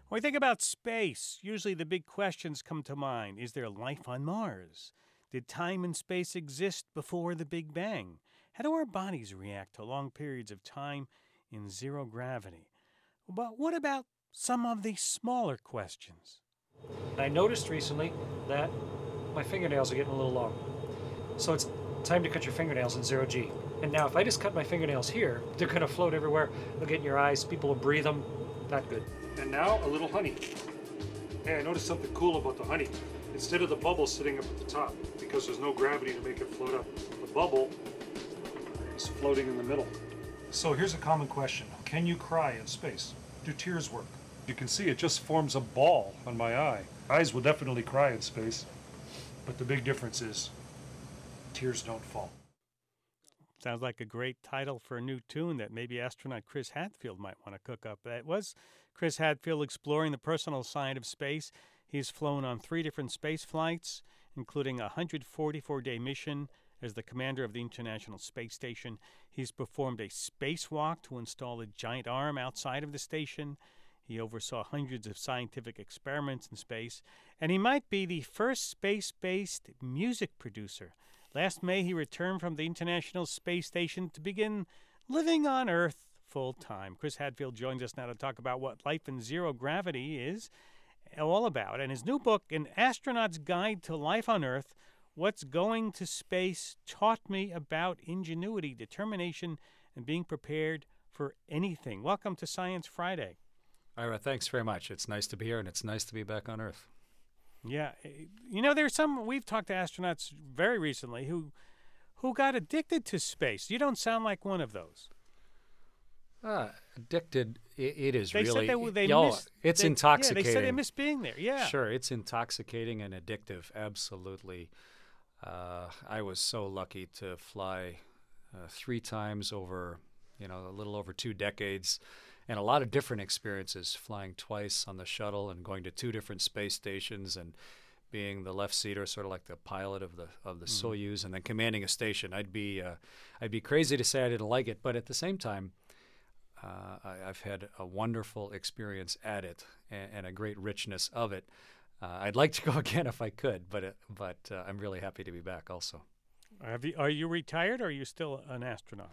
When we think about space, usually the big questions come to mind. Is there life on Mars? Did time and space exist before the Big Bang? How do our bodies react to long periods of time in zero gravity? But what about some of these smaller questions? I noticed recently that my fingernails are getting a little long. So it's time to cut your fingernails in zero G. And now if I just cut my fingernails here, they're gonna float everywhere. They'll get in your eyes, people will breathe them. Not good. And now a little honey. Hey, I noticed something cool about the honey. Instead of the bubble sitting up at the top, because there's no gravity to make it float up, the bubble is floating in the middle. So here's a common question. Can you cry in space? Do tears work? You can see it just forms a ball on my eye. Eyes will definitely cry in space, but the big difference is tears don't fall. Sounds like a great title for a new tune that maybe astronaut Chris Hadfield might want to cook up. That was Chris Hadfield exploring the personal side of space. He's flown on 3 different space flights, including a 144-day mission as the commander of the International Space Station. He's performed a spacewalk to install a giant arm outside of the station. He oversaw hundreds of scientific experiments in space, and he might be the first space-based music producer. Last May, he returned from the International Space Station to begin living on Earth full time. Chris Hadfield joins us now to talk about what life in zero gravity is all about. And his new book, An Astronaut's Guide to Life on Earth, What's Going to Space Taught Me About Ingenuity, Determination, and Being Prepared for Anything. Welcome to Science Friday. Ira, thanks very much. It's nice to be here, and it's nice to be back on Earth. Yeah. You know, we've talked to astronauts very recently who got addicted to space. You don't sound like one of those. Addicted, it is They really. said they it's intoxicating. Yeah, they said they miss being there. Yeah. Sure, it's intoxicating and addictive, absolutely. I was so lucky to fly 3 times over, a little over 2 decades, and a lot of different experiences, flying twice on the shuttle and going to 2 different space stations and being the left seater, sort of like the pilot of the Soyuz, and then commanding a station. I'd be crazy to say I didn't like it, but at the same time, I've had a wonderful experience at it and a great richness of it. I'd like to go again if I could, but I'm really happy to be back also. Are you retired or are you still an astronaut?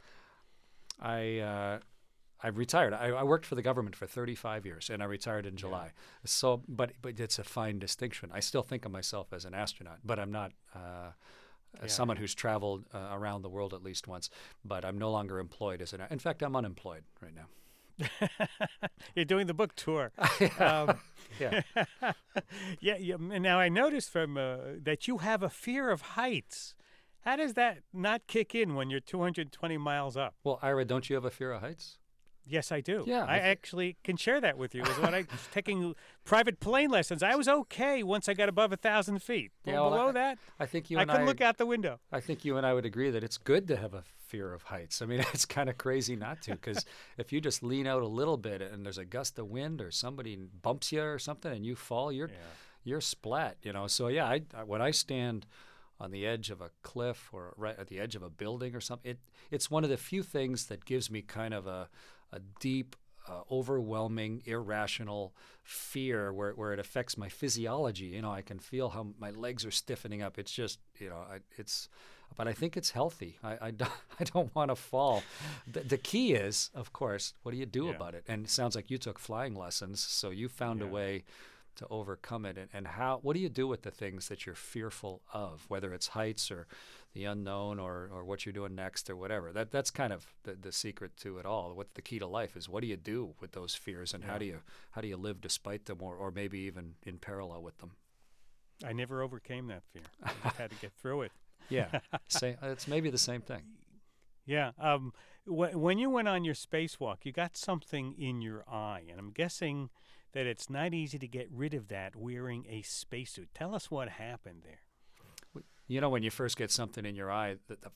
I've retired. I worked for the government for 35 years, and I retired in July. Yeah. So, but it's a fine distinction. I still think of myself as an astronaut, but I'm not someone who's traveled around the world at least once. But I'm no longer employed as in fact, I'm unemployed right now. You're doing the book tour. Yeah. Yeah. Now, I noticed from that you have a fear of heights. How does that not kick in when you're 220 miles up? Well, Ira, don't you have a fear of heights? Yes, I do. Yeah, I actually can share that with you. When I was taking private plane lessons, I was okay once I got above 1,000 feet. Below that, I think I couldn't look out the window. I think you and I would agree that it's good to have a fear of heights. I mean, it's kind of crazy not to, because if you just lean out a little bit and there's a gust of wind or somebody bumps you or something and you fall, you're splat. So yeah, when I stand on the edge of a cliff or right at the edge of a building or something, it's one of the few things that gives me kind of a deep, overwhelming, irrational fear where it affects my physiology. I can feel how my legs are stiffening up. It's just, but I think it's healthy. I don't want to fall. The key is, of course, what do you do about it? And it sounds like you took flying lessons, so you found a way to overcome it. And what do you do with the things that you're fearful of, whether it's heights or the unknown or what you're doing next or whatever? That's kind of the secret to it all. What's the key to life is what do you do with those fears, and how do you live despite them, or maybe even in parallel with them? I never overcame that fear. I just had to get through it. Yeah, it's maybe the same thing. Yeah. When you went on your spacewalk, you got something in your eye, and I'm guessing that it's not easy to get rid of that wearing a spacesuit. Tell us what happened there. When you first get something in your eye,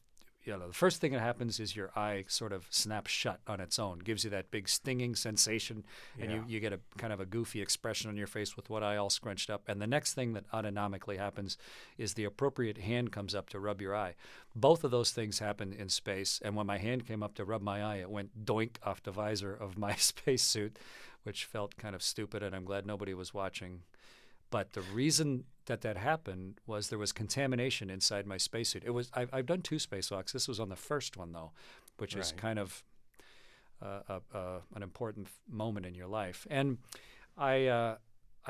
the first thing that happens is your eye sort of snaps shut on its own, gives you that big stinging sensation, and you get a kind of a goofy expression on your face with one eye all scrunched up. And the next thing that autonomically happens is the appropriate hand comes up to rub your eye. Both of those things happen in space, and when my hand came up to rub my eye, it went doink off the visor of my spacesuit, which felt kind of stupid, and I'm glad nobody was watching. But the reason that happened was there was contamination inside my spacesuit. I've done 2 spacewalks. This was on the first one, though, which is kind of an important moment in your life. And there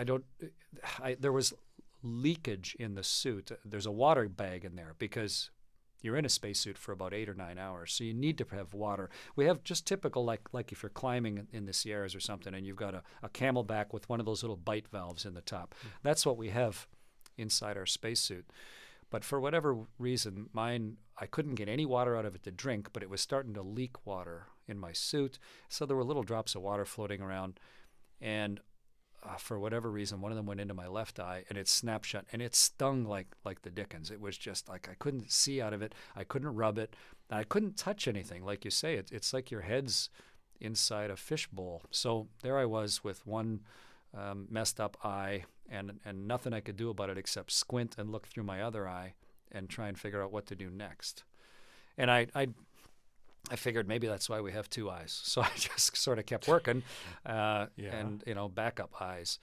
was leakage in the suit. There's a water bag in there because you're in a spacesuit for about 8 or 9 hours, so you need to have water. We have just typical, like if you're climbing in the Sierras or something, and you've got a Camelback with one of those little bite valves in the top. That's what we have inside our spacesuit. But for whatever reason, mine, I couldn't get any water out of it to drink, but it was starting to leak water in my suit. So there were little drops of water floating around, and for whatever reason, one of them went into my left eye, and it snapped shut, and it stung like the dickens. It was just like I couldn't see out of it. I couldn't rub it. And I couldn't touch anything. Like you say, it's like your head's inside a fishbowl. So there I was with one messed up eye, and nothing I could do about it except squint and look through my other eye and try and figure out what to do next. And I figured maybe that's why we have 2 eyes. So I just sort of kept working, and backup eyes.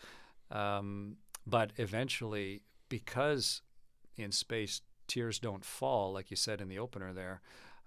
But eventually, because in space tears don't fall, like you said in the opener there,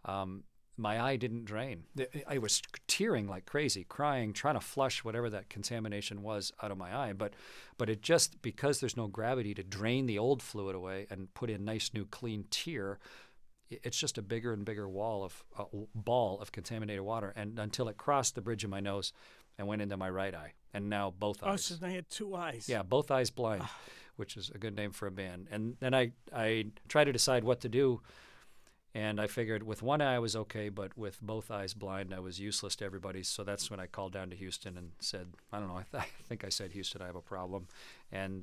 my eye didn't drain. I was tearing like crazy, crying, trying to flush whatever that contamination was out of my eye. But it just, because there's no gravity to drain the old fluid away and put in nice new clean tear, it's just a bigger and bigger ball of contaminated water, and until it crossed the bridge of my nose and went into my right eye, and now both eyes. Oh, so they had 2 eyes. Yeah, both eyes blind, which is a good name for a band. And then I tried to decide what to do, and I figured with one eye I was okay, but with both eyes blind, I was useless to everybody. So that's when I called down to Houston and said, I don't know, I think I said, Houston, I have a problem. And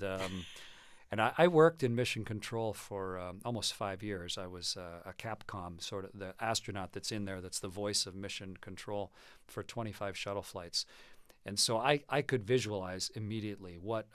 I worked in mission control for almost 5 years. I was a Capcom, sort of the astronaut that's in there, that's the voice of mission control for 25 shuttle flights. And so I could visualize immediately what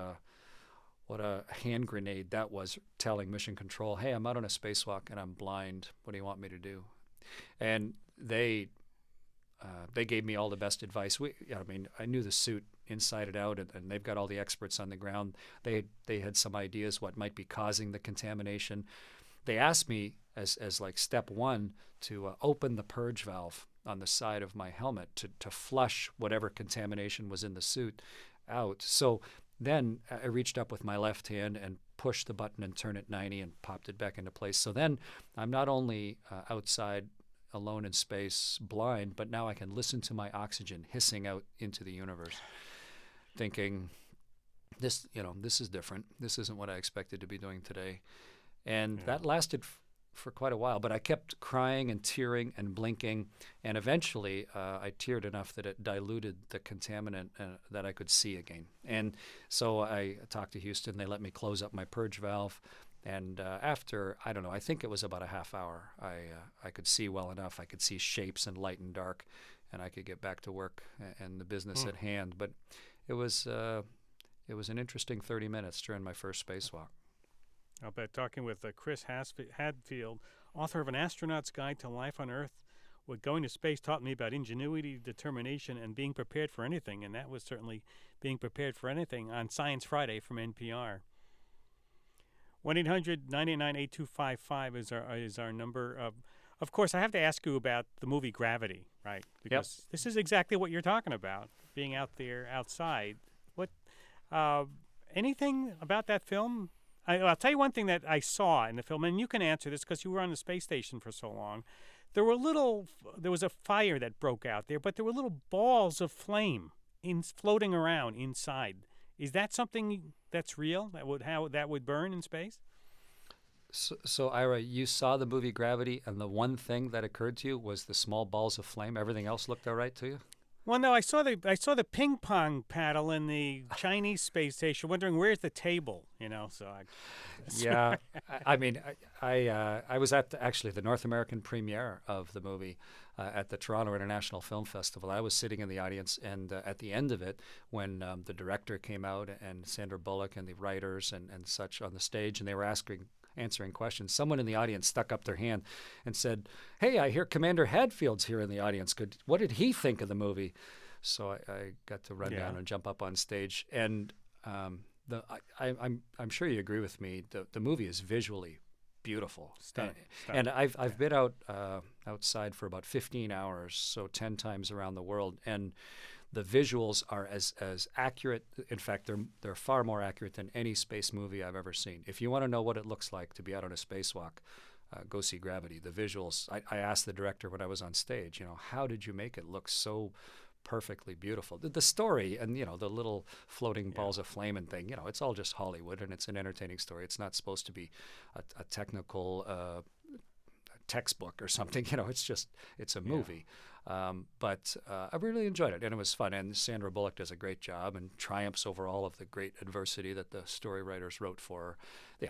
a hand grenade that was, telling mission control, hey, I'm out on a spacewalk and I'm blind. What do you want me to do? And they gave me all the best advice. I knew the suit inside and out, and they've got all the experts on the ground. They had some ideas what might be causing the contamination. They asked me as like step 1 to open the purge valve on the side of my helmet to flush whatever contamination was in the suit out. So then I reached up with my left hand and pushed the button and turned it 90 and popped it back into place. So then I'm not only outside alone in space, blind, but now I can listen to my oxygen hissing out into the universe, thinking, this is different. This isn't what I expected to be doing today. And that lasted for quite a while, but I kept crying and tearing and blinking, and eventually I teared enough that it diluted the contaminant that I could see again. And so I talked to Houston. They let me close up my purge valve. And after, I don't know, I think it was about a half hour, I could see well enough. I could see shapes in light and dark, and I could get back to work and the business at hand. But it was an interesting 30 minutes during my first spacewalk. I'll bet. Talking with Chris Hadfield, author of An Astronaut's Guide to Life on Earth. What going to space taught me about ingenuity, determination, and being prepared for anything, and that was certainly being prepared for anything, on Science Friday from NPR. 1-800-989-8255 is our number. Of course, I have to ask you about the movie Gravity, right? Because this is exactly what you're talking about, being out there outside. What anything about that film? I'll tell you one thing that I saw in the film, and you can answer this because you were on the space station for so long. There was a fire that broke out there, but there were little balls of flame floating around inside. Is that something that's real? How that would burn in space? So Ira, you saw the movie Gravity, and the one thing that occurred to you was the small balls of flame. Everything else looked all right to you? Well, no, I saw the ping pong paddle in the Chinese space station, wondering where's the table, you know. So I, Yeah, I mean, I was at actually the North American premiere of the movie at the Toronto International Film Festival. I was sitting in the audience, and at the end of it, when the director came out and Sandra Bullock and the writers and such on the stage, and they were answering questions, someone in the audience stuck up their hand and said, "Hey, I hear Commander Hadfield's here in the audience. What did he think of the movie?" So I got to run down and jump up on stage, and I'm sure you agree with me. The movie is visually beautiful, Stunning. and I've been out outside for about 15 hours, so 10 times around the world, and the visuals are as accurate. In fact, they're far more accurate than any space movie I've ever seen. If you want to know what it looks like to be out on a spacewalk, go see Gravity. The visuals. I asked the director when I was on stage, how did you make it look so perfectly beautiful? The story and the little floating balls of flame and thing, it's all just Hollywood, and it's an entertaining story. It's not supposed to be a technical textbook or something. It's a movie. But I really enjoyed it, and it was fun. And Sandra Bullock does a great job and triumphs over all of the great adversity that the story writers wrote for her.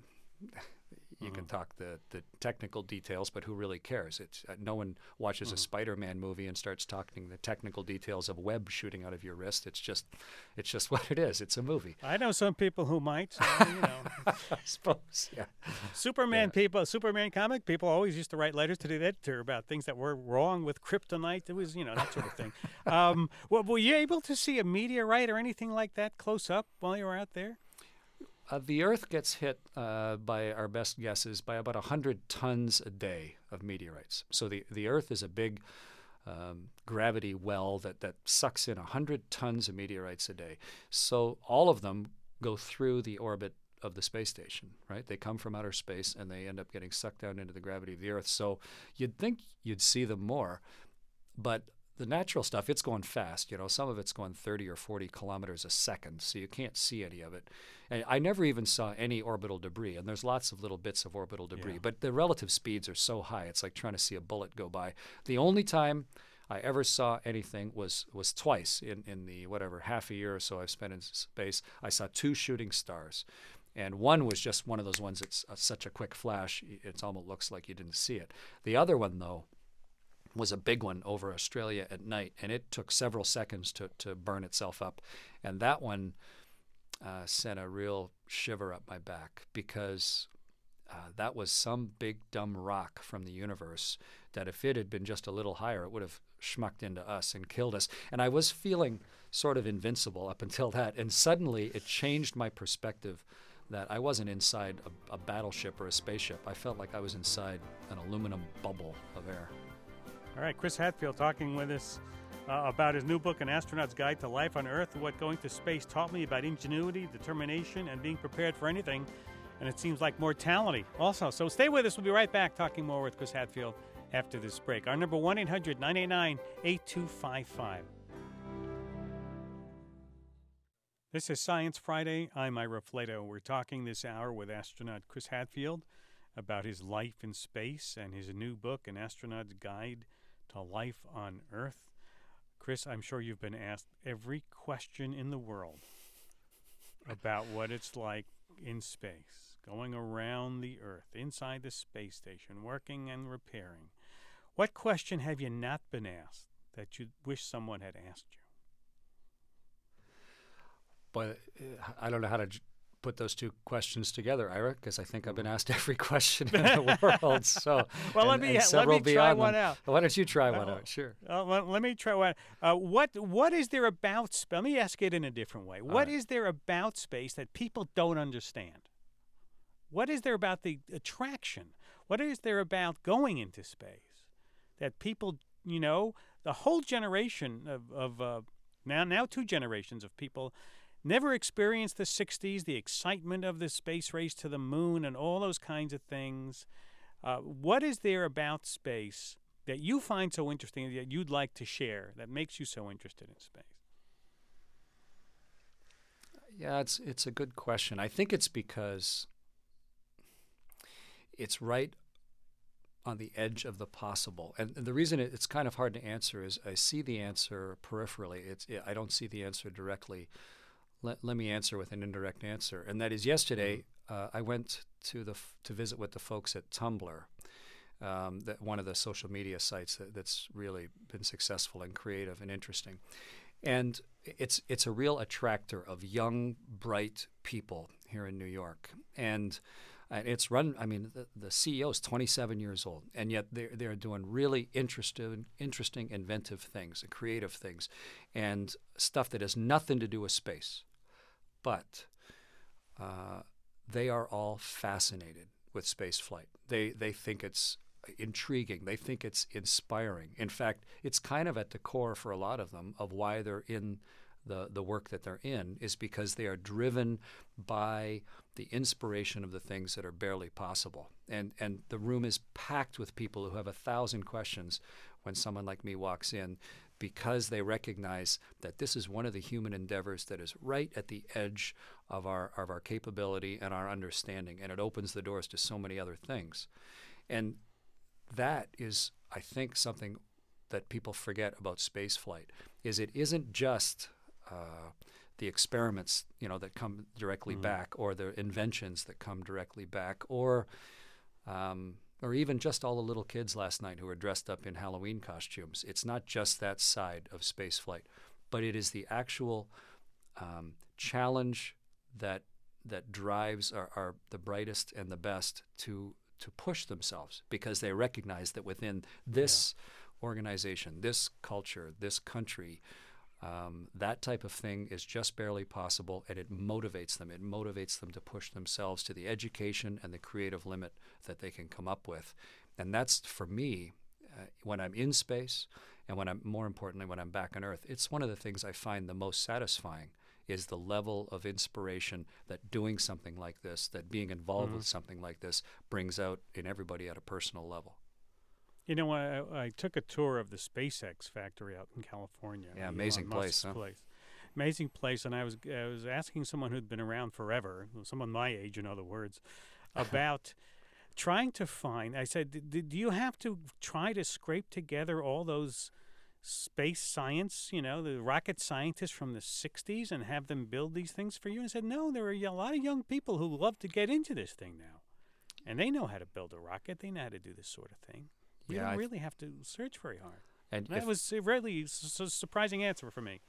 You can talk the technical details, but who really cares? No one watches a Spider-Man movie and starts talking the technical details of web shooting out of your wrist. It's just what it is. It's a movie. I know some people who might. So, I suppose, yeah. Superman comic people always used to write letters to the editor about things that were wrong with kryptonite. It was, that sort of thing. Well, were you able to see a meteorite or anything like that close up while you were out there? The Earth gets hit, by our best guesses, by about 100 tons a day of meteorites. So the Earth is a big gravity well that sucks in 100 tons of meteorites a day. So all of them go through the orbit of the space station, right? They come from outer space, and they end up getting sucked down into the gravity of the Earth. So you'd think you'd see them more, but the natural stuff, it's going fast. Some of it's going 30 or 40 kilometers a second, so you can't see any of it. And I never even saw any orbital debris, and there's lots of little bits of orbital debris, but the relative speeds are so high, it's like trying to see a bullet go by. The only time I ever saw anything was twice in the half a year or so I've spent in space. I saw 2 shooting stars. And one was just one of those ones that's such a quick flash, it almost looks like you didn't see it. The other one, though, was a big one over Australia at night, and it took several seconds to burn itself up. And that one sent a real shiver up my back, because that was some big dumb rock from the universe that if it had been just a little higher, it would have schmucked into us and killed us. And I was feeling sort of invincible up until that, and suddenly it changed my perspective that I wasn't inside a battleship or a spaceship. I felt like I was inside an aluminum bubble of air. All right, Chris Hadfield talking with us about his new book, An Astronaut's Guide to Life on Earth, What Going to Space Taught Me About Ingenuity, Determination, and Being Prepared for Anything. And it seems like mortality also. So stay with us. We'll be right back talking more with Chris Hadfield after this break. Our number, 1-800-989-8255. This is Science Friday. I'm Ira Flato. We're talking this hour with astronaut Chris Hadfield about his life in space and his new book, An Astronaut's Guide to Life on Earth. Chris, I'm sure you've been asked every question in the world about what it's like in space, going around the Earth, inside the space station, working and repairing. What question have you not been asked that you wish someone had asked you? But I don't know how to put those two questions together, Ira, because I think I've been asked every question in the world. So, well, let me try one out. Why don't you try one out? Sure. Let me try one. What is there about? Let me ask it in a different way. What is there about space that people don't understand? What is there about the attraction? What is there about going into space that people, the whole generation of now 2 generations of people never experienced the 60s, the excitement of the space race to the moon and all those kinds of things. What is there about space that you find so interesting that you'd like to share that makes you so interested in space? Yeah, it's a good question. I think it's because it's right on the edge of the possible. And the reason it's kind of hard to answer is I see the answer peripherally. I don't see the answer directly. Let me answer with an indirect answer. And that is yesterday I went to visit with the folks at Tumblr, that one of the social media sites that's really been successful and creative and interesting. And it's a real attractor of young, bright people here in New York. And it's run, I mean, the CEO is 27 years old, and yet they're doing really interesting, inventive things and creative things and stuff that has nothing to do with space. But they are all fascinated with space flight. They think it's intriguing. They think it's inspiring. In fact, it's kind of at the core for a lot of them of why they're in the work that they're in, is because they are driven by the inspiration of the things that are barely possible. And the room is packed with people who have 1,000 questions when someone like me walks in, because they recognize that this is one of the human endeavors that is right at the edge of our capability and our understanding, and it opens the doors to so many other things. And that is, I think, something that people forget about space flight, is it isn't just the experiments, that come directly back, or the inventions that come directly back, or even just all the little kids last night who were dressed up in Halloween costumes. It's not just that side of space flight, but it is the actual challenge that drives the brightest and the best to push themselves, because they recognize that within this organization, this culture, this country, that type of thing is just barely possible, and it motivates them. It motivates them to push themselves to the education and the creative limit that they can come up with. And that's, for me, when I'm in space, and more importantly, when I'm back on Earth, it's one of the things I find the most satisfying, is the level of inspiration that doing something like this, that being involved with something like this, brings out in everybody at a personal level. I took a tour of the SpaceX factory out in California. Yeah, amazing place, huh? Amazing place. And I was asking someone who'd been around forever, someone my age, in other words, about trying to find. I said, do you have to try to scrape together all those space science, the rocket scientists from the 60s, and have them build these things for you? And I said, no, there are a lot of young people who love to get into this thing now. And they know how to build a rocket. They know how to do this sort of thing. You don't really have to search very hard. And that was a really surprising answer for me.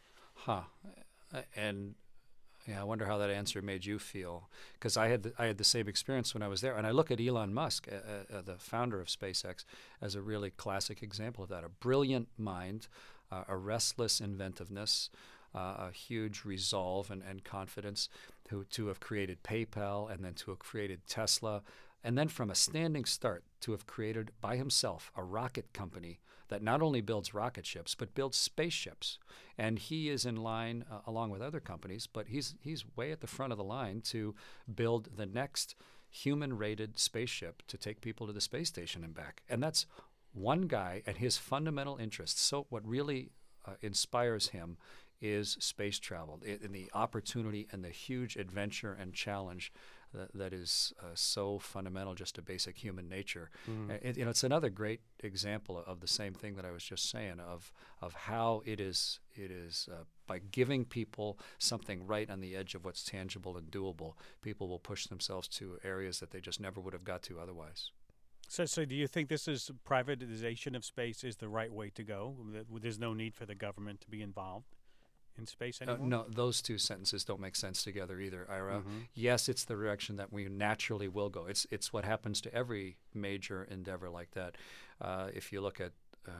And I wonder how that answer made you feel, because I had the same experience when I was there. And I look at Elon Musk, the founder of SpaceX, as a really classic example of that. A brilliant mind, a restless inventiveness, a huge resolve and confidence, to have created PayPal, and then to have created Tesla. And then from a standing start, to have created by himself a rocket company that not only builds rocket ships, but builds spaceships. And he is in line, along with other companies, but he's way at the front of the line to build the next human-rated spaceship to take people to the space station and back. And that's one guy and his fundamental interests. So what really inspires him is space travel, and the opportunity and the huge adventure and challenge that is so fundamental just to basic human nature. It's another great example of the same thing that I was just saying, of how it is by giving people something right on the edge of what's tangible and doable, people will push themselves to areas that they just never would have got to otherwise. So do you think this is privatization of space is the right way to go? There's no need for the government to be involved in space anymore? No, those two sentences don't make sense together either, Ira. Yes, it's the direction that we naturally will go. It's what happens to every major endeavor like that. If you look at,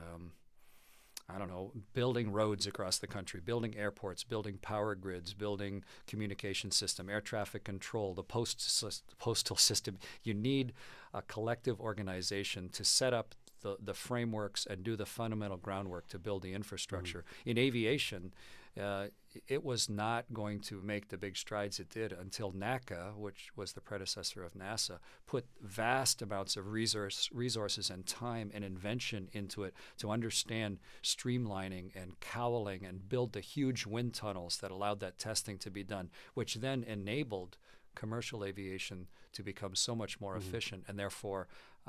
building roads across the country, building airports, building power grids, building communication system, air traffic control, the postal system, you need a collective organization to set up the frameworks and do the fundamental groundwork to build the infrastructure. In aviation, it was not going to make the big strides it did until NACA, which was the predecessor of NASA, put vast amounts of resources and time and invention into it to understand streamlining and cowling and build the huge wind tunnels that allowed that testing to be done, which then enabled commercial aviation to become so much more efficient, and therefore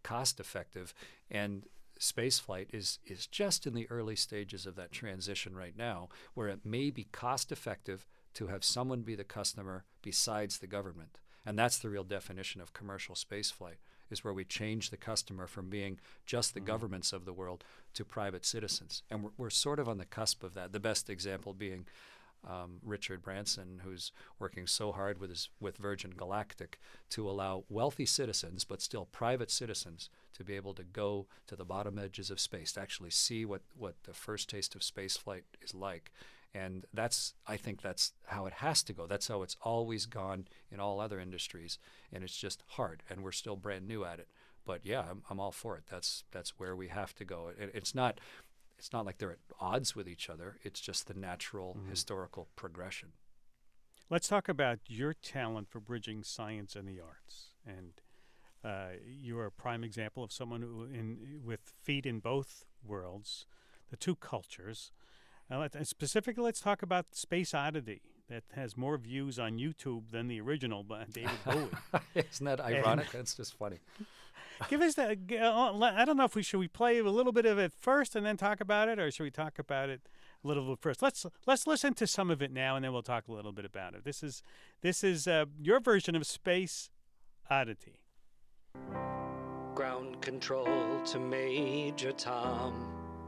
cost effective. And spaceflight is just in the early stages of that transition right now, where it may be cost effective to have someone be the customer besides the government. And that's the real definition of commercial spaceflight, is where we change the customer from being just the governments of the world to private citizens. And we're sort of on the cusp of that. The best example being Richard Branson, who's working so hard with Virgin Galactic to allow wealthy citizens, but still private citizens, to be able to go to the bottom edges of space, to actually see what the first taste of space flight is like. And I think that's how it has to go. That's how it's always gone in all other industries. And it's just hard, and we're still brand new at it. But yeah, I'm all for it. That's where we have to go. It's not like they're at odds with each other. It's just the natural historical progression. Let's talk about your talent for bridging science and the arts. And you're a prime example of someone who, with feet in both worlds, the two cultures. Specifically, let's talk about Space Oddity, that has more views on YouTube than the original by David Bowie. Isn't that ironic? That's just funny. Give us that. I don't know if should we play a little bit of it first and then talk about it, or should we talk about it a little bit first? Let's listen to some of it now, and then we'll talk a little bit about it. This is your version of Space Oddity. Ground control to Major Tom.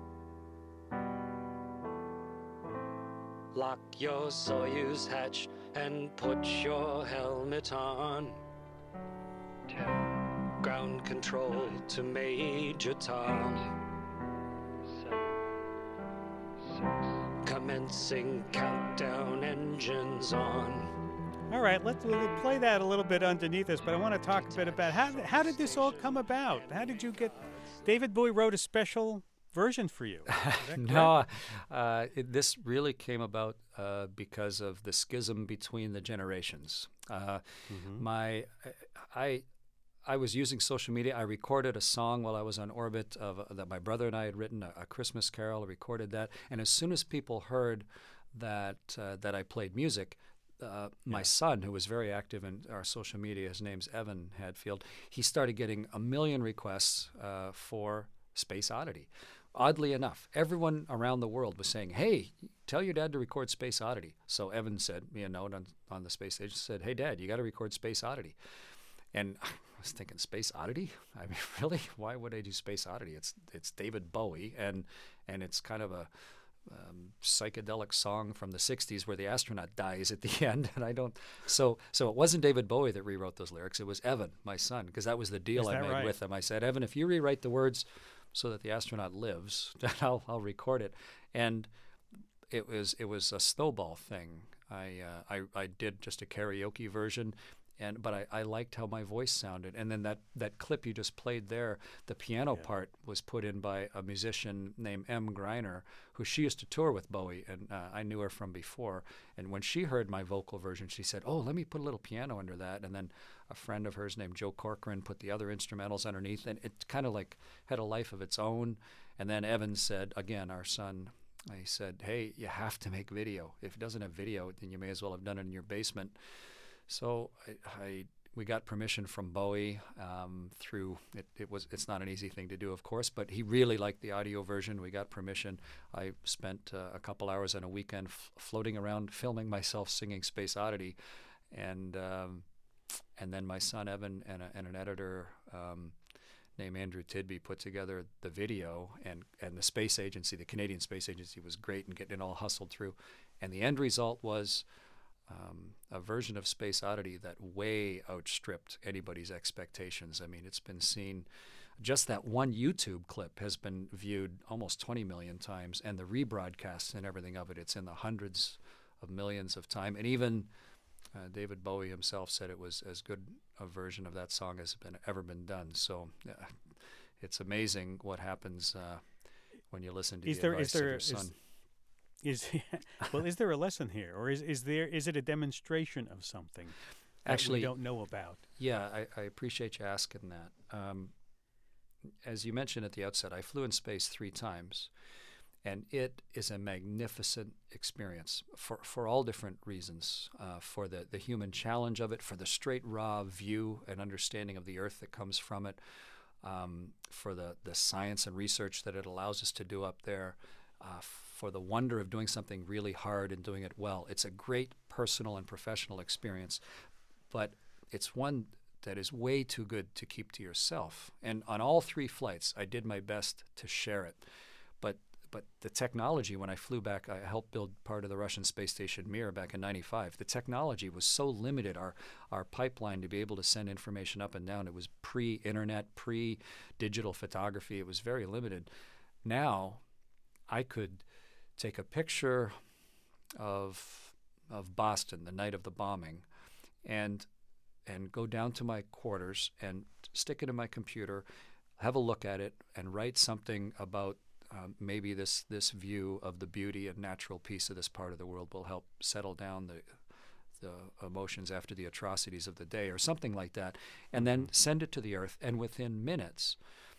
Lock your Soyuz hatch and put your helmet on. 10. Ground control to Major Tom. 7, 6. Commencing countdown, engines on. All right, let's play that a little bit underneath us, but I want to talk a bit about how did this all come about? How did you get... David Bowie wrote a special version for you. No, this really came about because of the schism between the generations. I was using social media. I recorded a song while I was on orbit that my brother and I had written, a Christmas carol. I recorded that, and as soon as people heard that I played music, my son, who was very active in our social media, his name's Evan Hadfield, he started getting a million requests for Space Oddity. Oddly enough, everyone around the world was saying, "Hey, tell your dad to record Space Oddity." So Evan sent me a note on the space station, said, "Hey, Dad, you got to record Space Oddity." And I was thinking, Space Oddity? I mean, really? Why would I do Space Oddity? It's David Bowie, and it's kind of a psychedelic song from the 60s where the astronaut dies at the end, and I don't. So it wasn't David Bowie that rewrote those lyrics. It was Evan, my son, because that was the deal I made with him. I said, "Evan, if you rewrite the words so that the astronaut lives, then I'll record it." And it was a snowball thing. I did just a karaoke version, but I liked how my voice sounded. And then that clip you just played there, the piano part was put in by a musician named M. Greiner, who she used to tour with Bowie, and I knew her from before. And when she heard my vocal version, she said, "Oh, let me put a little piano under that." And then a friend of hers named Joe Corcoran put the other instrumentals underneath, and it kind of like had a life of its own. And then Evan said, again, our son, he said, "Hey, you have to make video. If it doesn't have video, then you may as well have done it in your basement." So we got permission from Bowie through it. It's not an easy thing to do, of course, but he really liked the audio version. We got permission. I spent a couple hours on a weekend floating around filming myself singing Space Oddity, and then my son Evan and an editor named Andrew Tidby put together the video, and the space agency, the Canadian Space Agency, was great in getting it all hustled through, and the end result was a version of Space Oddity that way outstripped anybody's expectations. I mean, it's been seen, just that one YouTube clip has been viewed almost 20 million times, and the rebroadcasts and everything of it, it's in the hundreds of millions of times. And even David Bowie himself said it was as good a version of that song as ever been done. So it's amazing what happens when you listen to the advice of your son. Is there a lesson here, or is it a demonstration of something actually we don't know about? Yeah, I appreciate you asking that. As you mentioned at the outset, I flew in space 3 times, and it is a magnificent experience for all different reasons. For the human challenge of it, for the straight raw view and understanding of the Earth that comes from it. for the science and research that it allows us to do up there, for the wonder of doing something really hard and doing it well. It's a great personal and professional experience, but it's one that is way too good to keep to yourself. And on all 3 flights, I did my best to share it. But the technology, when I flew back, I helped build part of the Russian space station Mir back in '95. The technology was so limited, our pipeline to be able to send information up and down. It was pre-internet, pre-digital photography. It was very limited. Now, I could take a picture of Boston the night of the bombing and go down to my quarters and stick it in my computer, have a look at it, and write something about maybe this view of the beauty and natural peace of this part of the world will help settle down the emotions after the atrocities of the day, or something like that, and then send it to the Earth. And within minutes,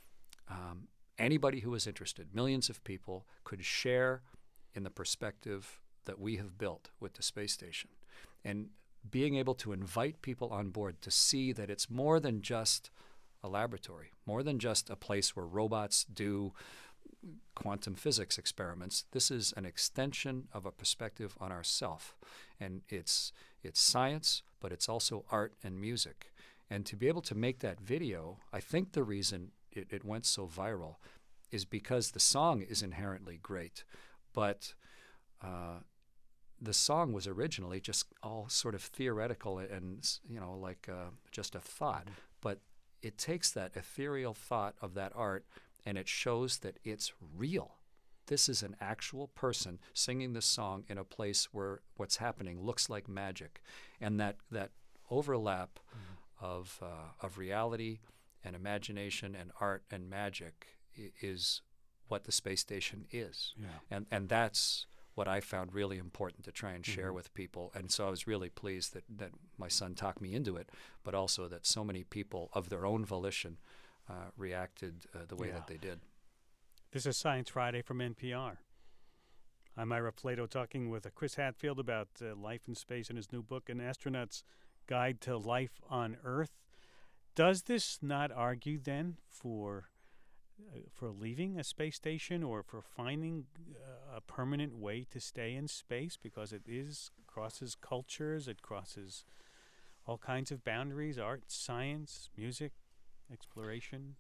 anybody who was interested, millions of people, could share in the perspective that we have built with the space station. And being able to invite people on board to see that it's more than just a laboratory, more than just a place where robots do quantum physics experiments. This is an extension of a perspective on ourself. And it's science, but it's also art and music. And to be able to make that video, I think the reason it went so viral is because the song is inherently great, but the song was originally just all sort of theoretical and, like just a thought. But it takes that ethereal thought of that art and it shows that it's real. This is an actual person singing this song in a place where what's happening looks like magic. And that overlap of reality and imagination and art and magic is what the space station is. Yeah. And that's what I found really important to try and share with people. And so I was really pleased that my son talked me into it, but also that so many people of their own volition reacted the way that they did. This is Science Friday from NPR. I'm Ira Flato talking with Chris Hadfield about life in space in his new book, An Astronaut's Guide to Life on Earth. Does this not argue then for leaving a space station or for finding a permanent way to stay in space, because it crosses cultures, it crosses all kinds of boundaries, art, science, music, exploration?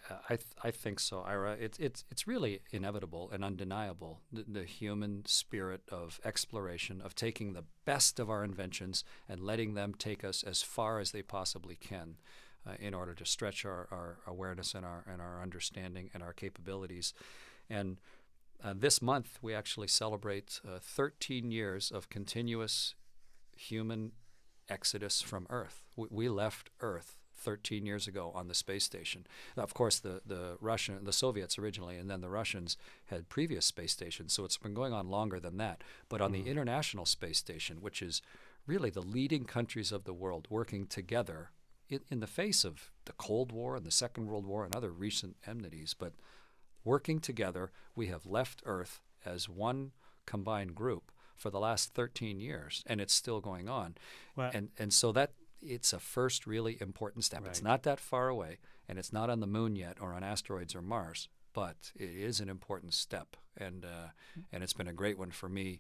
I think so, Ira. It's really inevitable and undeniable, the human spirit of exploration, of taking the best of our inventions and letting them take us as far as they possibly can in order to stretch our awareness and our understanding and our capabilities. And this month we actually celebrate 13 years of continuous human exodus from Earth. We left Earth 13 years ago on the space station. Now, of course, the Soviets originally, and then the Russians had previous space stations, so it's been going on longer than that. But on the International Space Station, which is really the leading countries of the world working together in the face of the Cold War and the Second World War and other recent enmities, but working together, we have left Earth as one combined group for the last 13 years, and it's still going on. Well, and so that it's a first really important step. Right. It's not that far away, and it's not on the moon yet or on asteroids or Mars, but it is an important step, and it's been a great one for me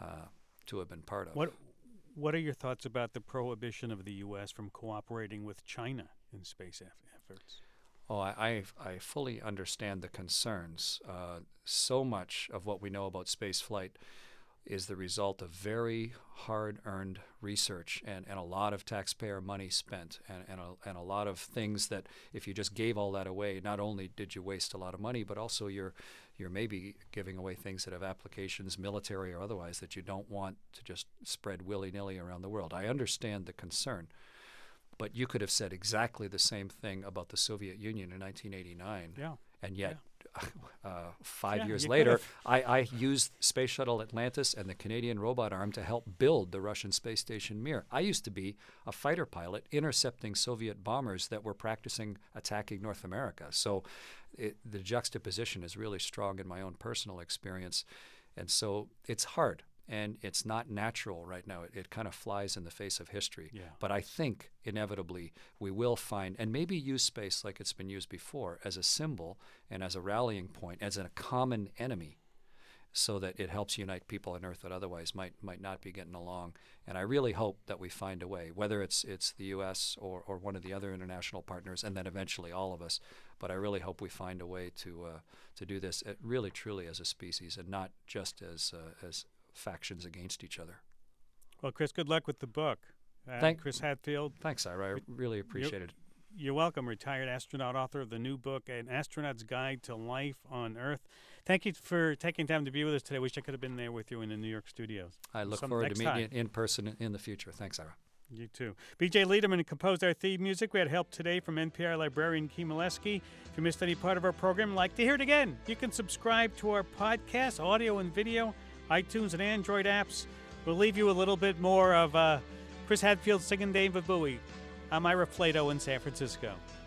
to have been part of. What are your thoughts about the prohibition of the U.S. from cooperating with China in space efforts? Oh, I fully understand the concerns. So much of what we know about space flight is the result of very hard-earned research and a lot of taxpayer money spent and a lot of things that if you just gave all that away, not only did you waste a lot of money, but also you're maybe giving away things that have applications, military or otherwise, that you don't want to just spread willy-nilly around the world. I understand the concern, but you could have said exactly the same thing about the Soviet Union in 1989, and yet 5 years later, I used Space Shuttle Atlantis and the Canadian robot arm to help build the Russian space station Mir. I used to be a fighter pilot intercepting Soviet bombers that were practicing attacking North America. So the juxtaposition is really strong in my own personal experience. And so it's hard. and it's not natural right now. It kind of flies in the face of history. Yeah. But I think inevitably we will find, and maybe use space like it's been used before, as a symbol and as a rallying point, as a common enemy, so that it helps unite people on Earth that otherwise might not be getting along. And I really hope that we find a way, whether it's the U.S. or one of the other international partners, and then eventually all of us. But I really hope we find a way to do this really truly as a species, and not just as factions against each other. Well, Chris, good luck with the book. Chris Hadfield. Thanks, Ira. I really appreciate it. You're welcome. Retired astronaut, author of the new book, An Astronaut's Guide to Life on Earth. Thank you for taking time to be with us today. Wish I could have been there with you in the New York studios. I look forward to meeting you in person in the future. Thanks, Ira. You too. B.J. Liederman composed our theme music. We had help today from NPR librarian Kim Molesky. If you missed any part of our program and like to hear it again, you can subscribe to our podcast, audio and video, iTunes and Android apps. We'll leave you a little bit more of Chris Hadfield singing David Bowie. I'm Ira Flato in San Francisco.